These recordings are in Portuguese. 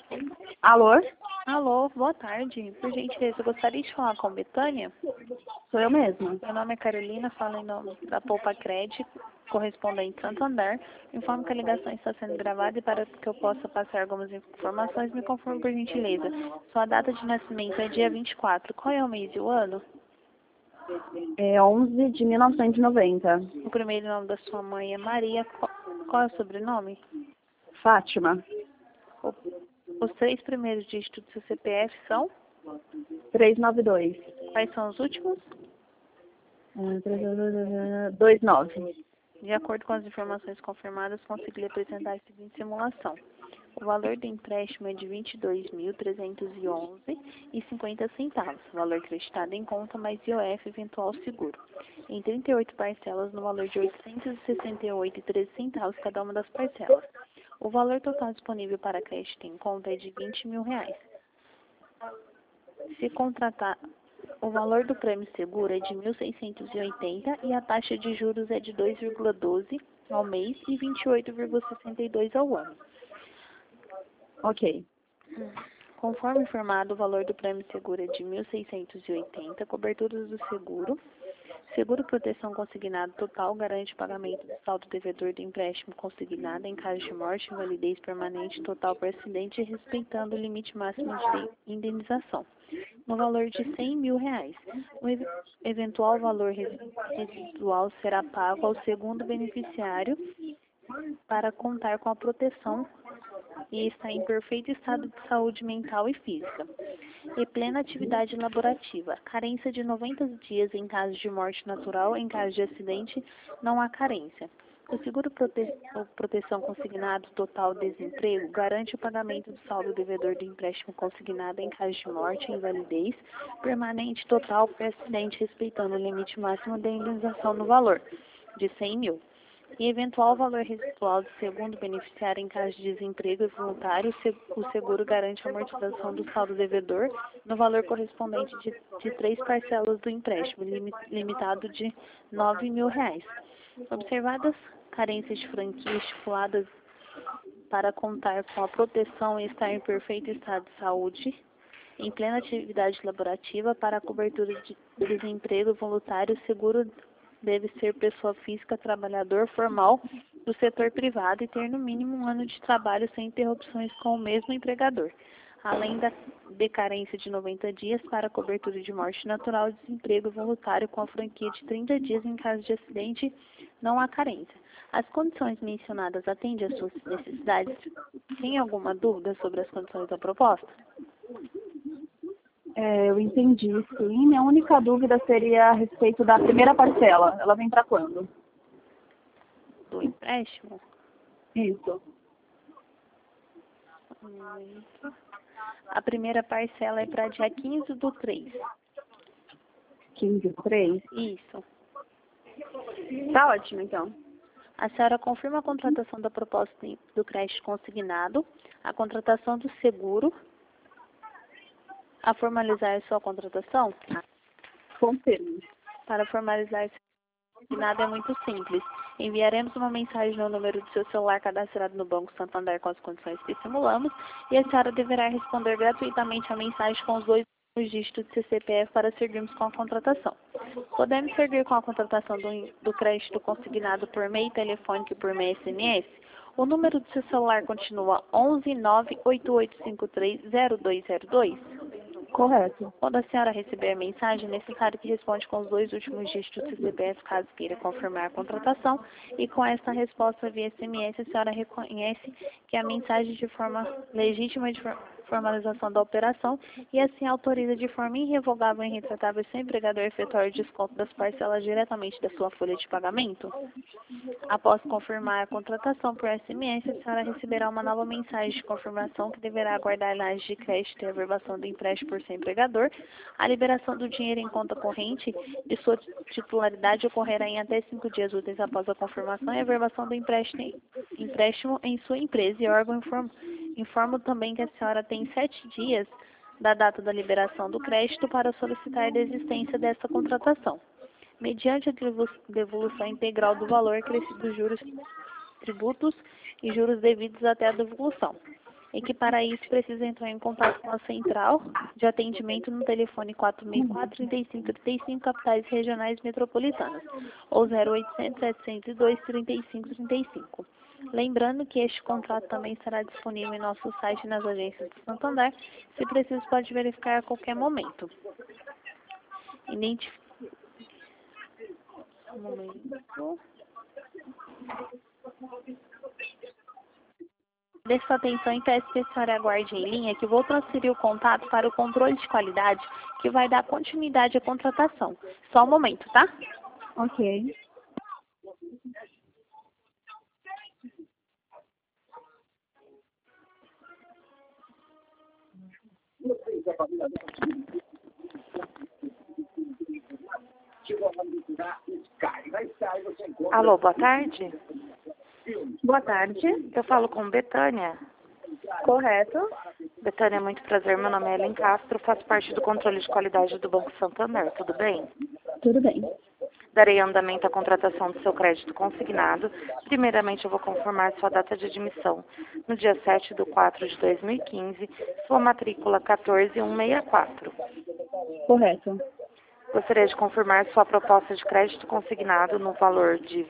Alô? Alô, boa tarde. Por gentileza, eu gostaria de falar com a Betânia. Sou eu mesma. Meu nome é Carolina, falo em nome da Poupa Cred, correspondente Santander. Informo que a ligação está sendo gravada e para que eu possa passar algumas informações, me conforme por gentileza. Sua data de nascimento é dia 24. Qual é o mês e o ano? É 11 de 1990. O primeiro nome da sua mãe é Maria. Qual é o sobrenome? Fátima. Os 3 primeiros dígitos do seu CPF são? 392. Quais são os últimos? 29. De acordo com as informações confirmadas, consegui lhe apresentar a seguinte simulação. O valor do empréstimo é de R$ 22.311,50. Valor acreditado em conta mais IOF eventual seguro. Em 38 parcelas no valor de R$ 868,13 cada uma das parcelas. O valor total disponível para crédito em conta é de R$ 20.000. Se contratar, o valor do prêmio seguro é de R$ 1.680 e a taxa de juros é de 2,12 ao mês e 28,62 ao ano. Ok. Conforme informado, o valor do prêmio seguro é de R$ 1.680, coberturas do seguro. Seguro proteção consignado total garante o pagamento do saldo devedor do empréstimo consignado em caso de morte, invalidez permanente total por acidente, respeitando o limite máximo de indenização, no valor de R$ 100.000. O eventual valor residual será pago ao segundo beneficiário para contar com a proteção e está em perfeito estado de saúde mental e física. E plena atividade laborativa. Carência de 90 dias em caso de morte natural, em caso de acidente, não há carência. O seguro proteção consignado total desemprego garante o pagamento do saldo devedor do empréstimo consignado em caso de morte, invalidez, permanente total por acidente, respeitando o limite máximo da indenização no valor de R$ 100.000. E eventual valor residual do segundo beneficiário em caso de desemprego voluntário, o seguro garante a amortização do saldo devedor no valor correspondente de 3 parcelas do empréstimo, limitado de R$ 9.000. Observadas carências de franquia estipuladas para contar com a proteção e estar em perfeito estado de saúde, em plena atividade laborativa, para a cobertura de desemprego voluntário, o seguro deve ser pessoa física, trabalhador formal do setor privado e ter no mínimo 1 ano de trabalho sem interrupções com o mesmo empregador, além da carência de 90 dias para a cobertura de morte natural e desemprego voluntário com a franquia de 30 dias em caso de acidente, não há carência. As condições mencionadas atendem às suas necessidades? Tem alguma dúvida sobre as condições da proposta? Eu entendi, sim. Minha única dúvida seria a respeito da primeira parcela. Ela vem para quando? Do empréstimo? Isso. A primeira parcela é para dia 15/3. 15/3? Isso. Tá ótimo, então. A senhora confirma a contratação da proposta do crédito consignado, a contratação do seguro, a formalizar sua contratação? Confirmo. Para formalizar esse consignado é muito simples. Enviaremos uma mensagem no número do seu celular cadastrado no Banco Santander com as condições que simulamos e a senhora deverá responder gratuitamente a mensagem com os 2 dígitos do seu CPF para seguirmos com a contratação. Podemos seguir com a contratação do crédito consignado por meio telefônico e por meio SMS? O número do seu celular continua 11 988530202? Correto. Quando a senhora receber a mensagem, é necessário que responda com os 2 últimos dígitos do CPF, caso queira confirmar a contratação. E com essa resposta via SMS, a senhora reconhece que a mensagem de forma legítima de formalização da operação e assim autoriza de forma irrevogável e irretratável seu empregador efetuar o desconto das parcelas diretamente da sua folha de pagamento. Após confirmar a contratação por SMS, a senhora receberá uma nova mensagem de confirmação que deverá aguardar a análise de crédito e a averbação do empréstimo por seu empregador. A liberação do dinheiro em conta corrente de sua titularidade ocorrerá em até 5 dias úteis após a confirmação e a averbação do empréstimo em sua empresa e órgão. Informo também que a senhora tem 7 dias da data da liberação do crédito para solicitar a desistência desta contratação, mediante a devolução integral do valor acrescido dos juros, tributos e juros devidos até a devolução. e que para isso precisa entrar em contato com a central de atendimento no telefone 464-3535, capitais regionais metropolitanas, ou 0800-702-3535. Lembrando que este contrato também estará disponível em nosso site e nas agências do Santander. Se preciso, pode verificar a qualquer momento. Um momento. Dê sua atenção e peço que a senhora aguarde em linha, que vou transferir o contato para o controle de qualidade, que vai dar continuidade à contratação. Só um momento, tá? Ok. Alô, boa tarde. Boa tarde. Eu falo com Betânia. Correto. Betânia, muito prazer. Meu nome é Ellen Castro, faço parte do controle de qualidade do Banco Santander. Tudo bem? Tudo bem. Darei andamento à contratação do seu crédito consignado. Primeiramente, eu vou confirmar sua data de admissão. No dia 7/4/2015, sua matrícula 14164. Correto. Gostaria de confirmar sua proposta de crédito consignado no valor de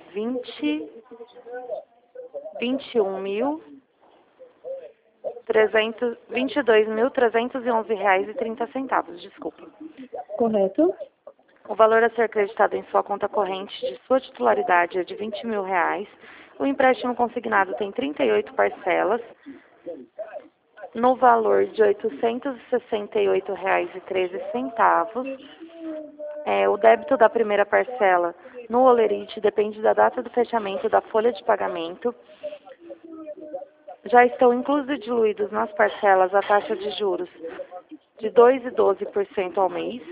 R$22.311,30. Desculpa. Correto. O valor a ser acreditado em sua conta corrente de sua titularidade é de R$20.000. O empréstimo consignado tem 38 parcelas, no valor de R$868,13. O débito da primeira parcela no Olerite depende da data do fechamento da folha de pagamento. Já estão inclusos e diluídos nas parcelas a taxa de juros de 2,12% ao mês,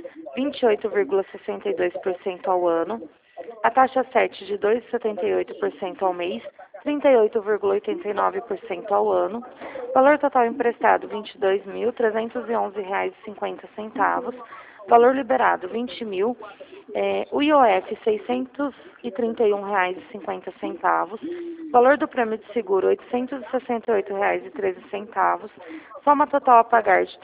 28,62% ao ano, a taxa 7 de 2,78% ao mês, 38,89% ao ano, valor total emprestado R$22.311,50, valor liberado R$20.000, o IOF R$631,50, valor do prêmio de seguro R$868,13, soma total a pagar de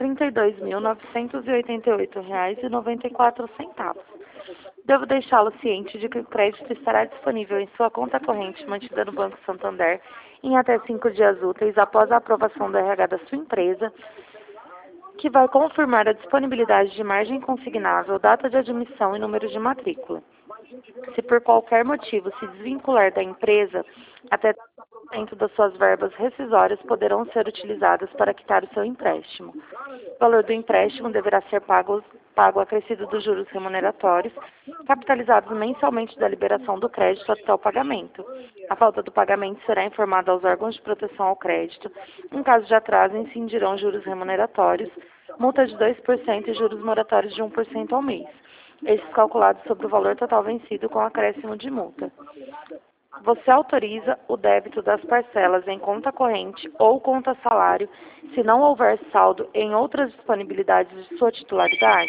R$32.988,94. Devo deixá-lo ciente de que o crédito estará disponível em sua conta corrente mantida no Banco Santander em até 5 dias úteis após a aprovação do RH da sua empresa, que vai confirmar a disponibilidade de margem consignável, data de admissão e número de matrícula. Se por qualquer motivo se desvincular da empresa, até 10% das suas verbas rescisórias poderão ser utilizadas para quitar o seu empréstimo. O valor do empréstimo deverá ser pago acrescido dos juros remuneratórios, capitalizados mensalmente da liberação do crédito até o pagamento. A falta do pagamento será informada aos órgãos de proteção ao crédito. Em caso de atraso, incidirão juros remuneratórios, multa de 2% e juros moratórios de 1% ao mês. Estes calculados sobre o valor total vencido com acréscimo de multa. Você autoriza o débito das parcelas em conta corrente ou conta salário se não houver saldo em outras disponibilidades de sua titularidade?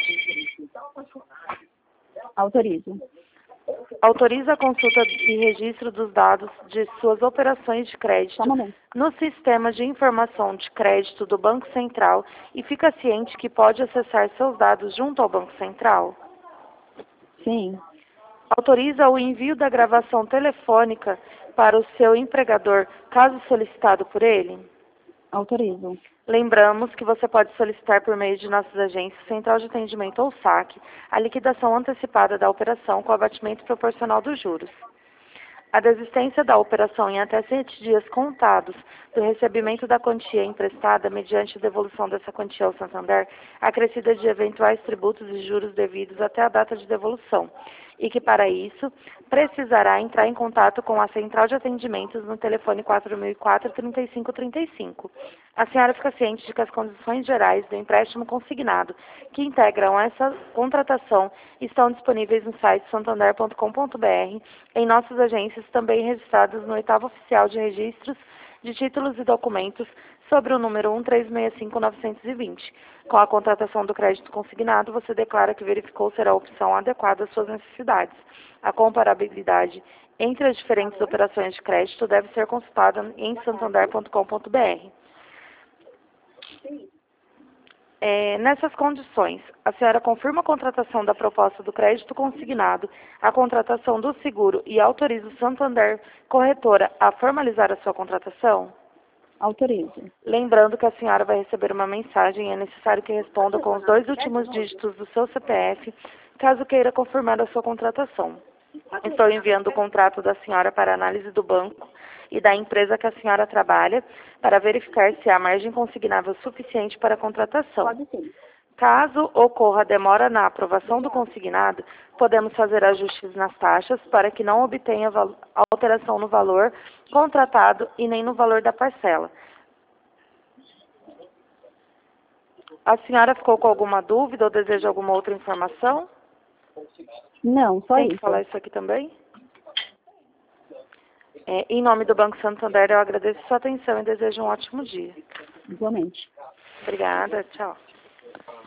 Autorizo. Autoriza a consulta e registro dos dados de suas operações de crédito no sistema de informação de crédito do Banco Central e fica ciente que pode acessar seus dados junto ao Banco Central? Sim. Autoriza o envio da gravação telefônica para o seu empregador, caso solicitado por ele? Autorizo. Lembramos que você pode solicitar por meio de nossas agências, Central de Atendimento ou SAC, a liquidação antecipada da operação com abatimento proporcional dos juros. A desistência da operação em até 7 dias contados do recebimento da quantia emprestada mediante devolução dessa quantia ao Santander, acrescida de eventuais tributos e juros devidos até a data de devolução, e que, para isso, precisará entrar em contato com a Central de Atendimentos no telefone 4004-3535. A senhora fica ciente de que as condições gerais do empréstimo consignado que integram essa contratação estão disponíveis no site santander.com.br, em nossas agências também registradas no 8º Oficial de Registros de Títulos e Documentos sobre o número 1365920. Com a contratação do crédito consignado, você declara que verificou ser a opção adequada às suas necessidades. A comparabilidade entre as diferentes operações de crédito deve ser consultada em santander.com.br. Nessas condições, a senhora confirma a contratação da proposta do crédito consignado, a contratação do seguro e autoriza o Santander Corretora a formalizar a sua contratação? Autorizo. Lembrando que a senhora vai receber uma mensagem e é necessário que responda com os 2 últimos dígitos do seu CPF, caso queira confirmar a sua contratação. Estou enviando o contrato da senhora para análise do banco e da empresa que a senhora trabalha para verificar se há margem consignável suficiente para a contratação. Pode sim. Caso ocorra demora na aprovação do consignado, podemos fazer ajustes nas taxas para que não obtenha alteração no valor contratado e nem no valor da parcela. A senhora ficou com alguma dúvida ou deseja alguma outra informação? Não, só Tem que isso. falar isso aqui também? Em nome do Banco Santander, eu agradeço sua atenção e desejo um ótimo dia. Igualmente. Obrigada, tchau.